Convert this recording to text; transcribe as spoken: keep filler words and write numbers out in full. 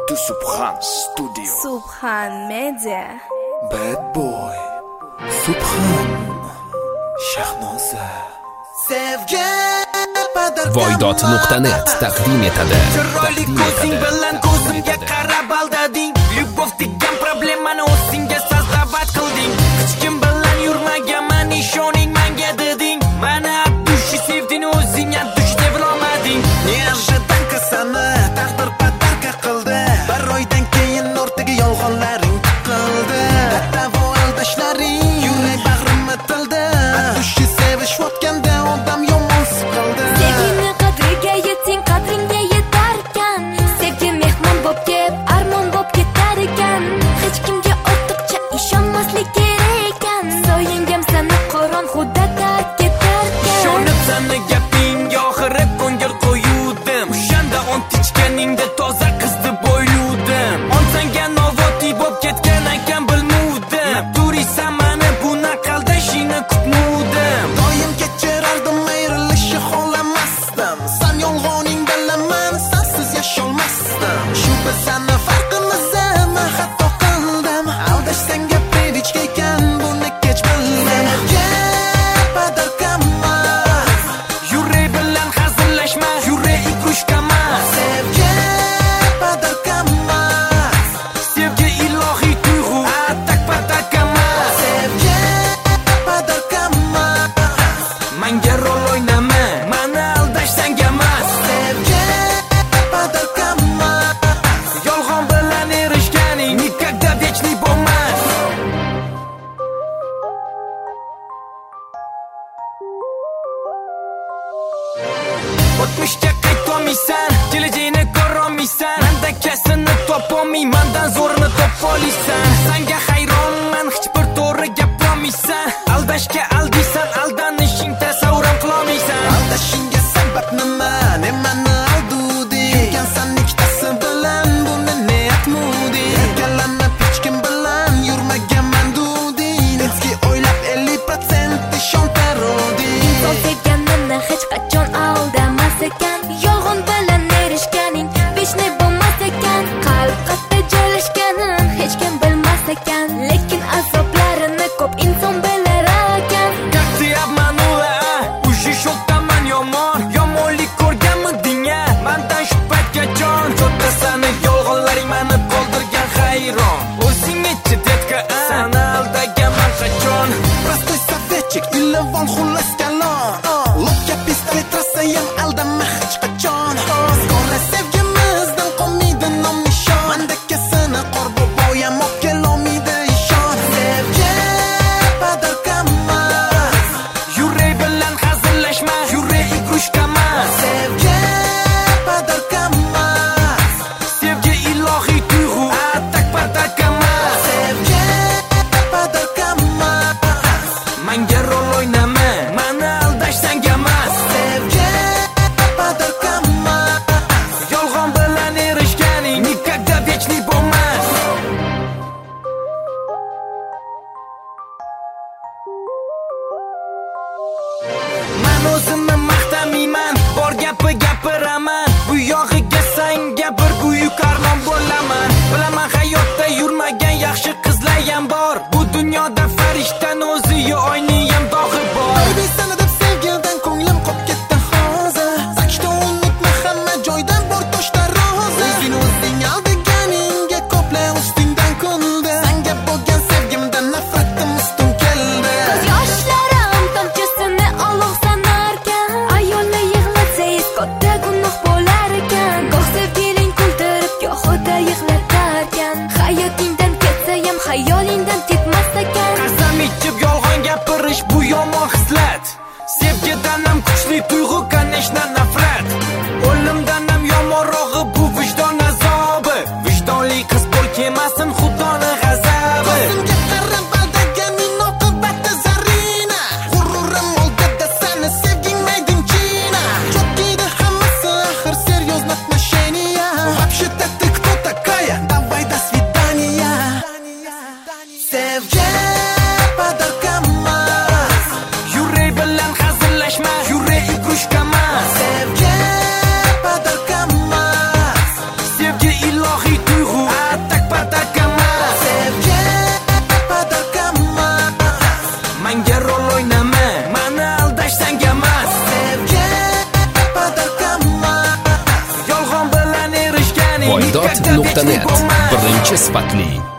to Subhan Studio. Subhan Media. Bad boy. Subhan Shahnoza. Sevgi Voydot nuqta net taqdim etadi. Chiroyli ko'zing bilan ko'zimga qarab aldading. Lyubov degan problemani o'zingga sazlavat qilding. Hech kim bilan yurmaganman, ishoning menga deding. Mani dushi sevding, o'zing ham dush deb olmading. Nerjidan qisani taqdir patarka qildi. Bir oydan keyin o'rtaga yolg'onlaring tiqildi. Davo aldashlaring yurak bag'rimni tildi. Dushi sevish o'tganda odam yomon siqildi. Sevgini qadriga yeting, qadringga yetarkan. Sevgi mehmon bo'p kelib, armon bo'p ketar ekan. Hech kimga ortiqcha ishonmaslik kerak ekan. Soyingam seni qo'ron xudo tark ketarkan. Ishonib seni gapingga oxiri ko'ngil qo'yuvdim. O'shanda ont ichganingda toza qiz deb o'yludim. Onsanga novoti bo'p ketgan ekan bilmovdim. Turisan mani bunaqa aldashingni kutmovdim. Doim kechirardim, ayrilishi xohlamasdim. Sen yolg'oning bilaman, sensiz yasholmasdim. Shu bizani farqimiz men xato qildim. Aldashsang gapir ichga ekan, buni kech bildim. Padarkamas yurak bilan hazillashma, yurak ikrushkamas. Sevgi padarkamas, sevgi ilohiy tuyg'u, atak padarkamas. Sevgi padarkamas, menga rol o'ynama, mani aldashsang emas. Sevgi padarkamas, yolg'on bilan erishganing nikogda vechniy bo'lmas. O'tmishga qaytolmaysan, kelajagini ko'rolmaysan. Manda kasini topolmayman, mandan zo'rini topolmaysan. Senga hayronman, hech bir to'g'ri gapirolmaysan. Aldashga aldiysan, aldanishing tasavvur ham qilolmaysan. Aldashingga sabab nima? Nimani alduding? Yurgansan ikkitasi bilan, buni ne aytmuding? Yakalanib hech kim bilan yurmaganman duding. Eski o'ylab ellik protsent ishontiruvding. Inson sevganini hech qachon aldamas ekan. Yolg'on bilan erishganing vechniy bo'lmas ekan. Qalb qayerda joylashganin hech kim bilmas ekan. Lekin azoblarini ko'p inson bilar ekan. voydod nuqta net birinchi sifatli